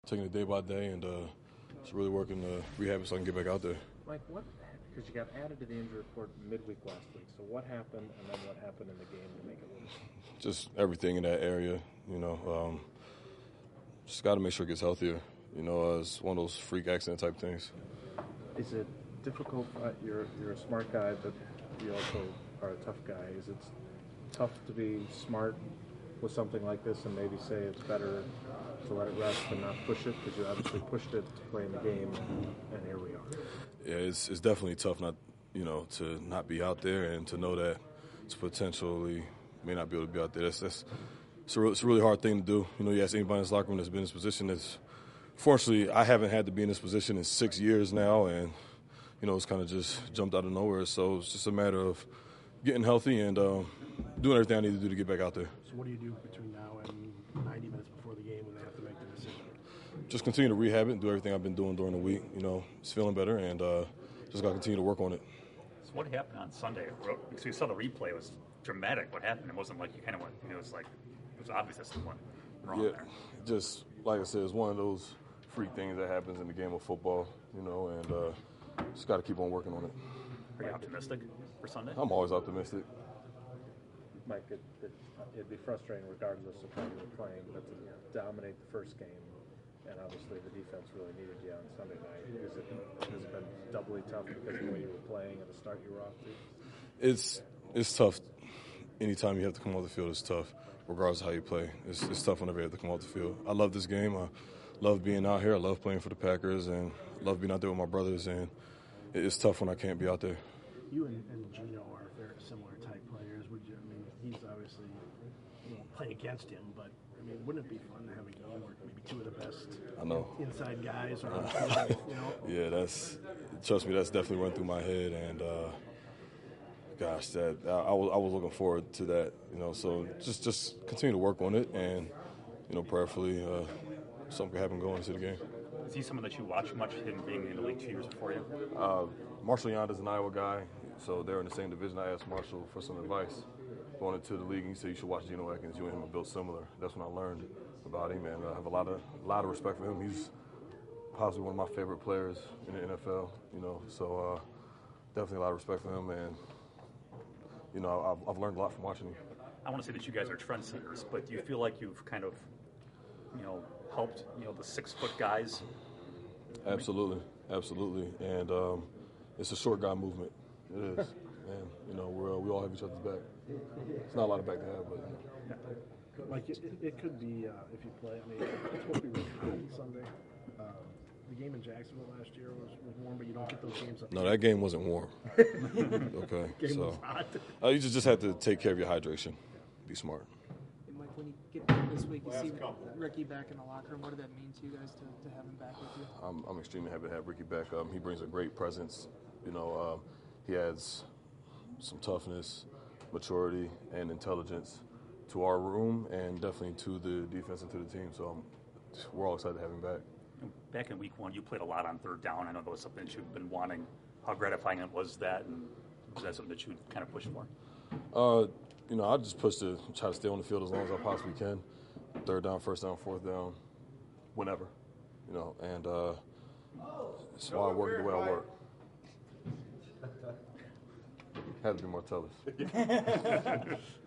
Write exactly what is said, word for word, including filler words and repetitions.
taking it day by day and uh, just really working to rehab it so I can get back out there. Mike, what, because you got added to the injury report midweek last week, so what happened and then what happened in the game to make it worse? Just everything in that area, you know. Um, just got to make sure it gets healthier. You know, uh, it's one of those freak accident type things. Is it difficult? Uh, you're you're a smart guy, but you also are a tough guy. Is it tough to be smart with something like this and maybe say it's better to let it rest and not push it, because you obviously pushed it to play in the game, and here we are. Yeah, it's it's definitely tough not, you know, to not be out there and to know that it's potentially may not be able to be out there. That's, that's it's, a real, it's a really hard thing to do. You know, you ask anybody in this locker room that's been in this position. That's fortunately I haven't had to be in this position in six years now, and you know it's kind of just jumped out of nowhere. So it's just a matter of getting healthy and um, doing everything I need to do to get back out there. So what do you do between now and ninety minutes before the game when they have to make the decision? Just continue to rehab it and do everything I've been doing during the week. You know, it's feeling better, and uh, just got to continue to work on it. So what happened on Sunday? So you saw the replay. It was dramatic. What happened? It wasn't like you kind of went, you know, it was like, it was obvious that something went wrong yeah, there. Just, like I said, it's one of those freak things that happens in the game of football, you know, and uh, just got to keep on working on it. Are you optimistic for Sunday? I'm always optimistic. Mike, it, it, it'd be frustrating regardless of how you were playing, but to dominate the first game, and obviously the defense really needed you on Sunday night. Is it, has it been doubly tough because of the way you were playing and the start you were off to? It's it's tough. Anytime you have to come off the field, it's tough, regardless of how you play. It's, it's tough whenever you have to come off the field. I love this game. I love being out here. I love playing for the Packers, and I love being out there with my brothers, and it's tough when I can't be out there. You and, and Gino are very similar type players. Would you? I mean, he's obviously you won't play against him, but I mean, wouldn't it be fun to have a game where maybe two of the best I know. inside guys are on the field, you know? Yeah, that's trust me, that's definitely run through my head, and uh, gosh, that I, I was I was looking forward to that, you know. So just just continue to work on it, and you know, prayerfully uh, something could happen going into the game. Is he someone that you watch much, him being in the league two years before you? Uh, Marshall Yonda's an Iowa guy, so they're in the same division. I asked Marshall for some advice going into the league, and he said you should watch Geno Atkins. You and him are built similar. That's when I learned about him, and I have a lot of a lot of respect for him. He's possibly one of my favorite players in the N F L. You know, so uh, definitely a lot of respect for him, and you know, I've, I've learned a lot from watching him. I want to say that you guys are trendsetters, but do you feel like you've kind of, you know, helped, you know, the six-foot guys? Absolutely, absolutely, and um, it's a short guy movement. It is, and you know, we're, uh, we all have each other's back. It's not a lot of back to have, but you know. Like it, it, it could be uh, if you play. I mean, it's supposed to be really hot on Sunday. Um, the game in Jacksonville last year was, was warm, but you don't get those games up. No, that game wasn't warm. Okay, game so was hot. uh, you just just have to take care of your hydration. Be smart. And Mike, when you get back this week, you see Ricky back in the locker room. What did that mean to you guys to, to have him back with you? I'm, I'm extremely happy to have Ricky back. Um, he brings a great presence. You know, um, he adds some toughness, maturity, and intelligence to our room, and definitely to the defense and to the team. So um, we're all excited to have him back. Back in week one, you played a lot on third down. I know that was something that you've been wanting. How gratifying it was that, and was that something that you kind of pushed for? Uh, you know, I just push to try to stay on the field as long as I possibly can. Third down, first down, fourth down, whenever. You know, and uh, that's why I work the way I work. Had to be more tellers.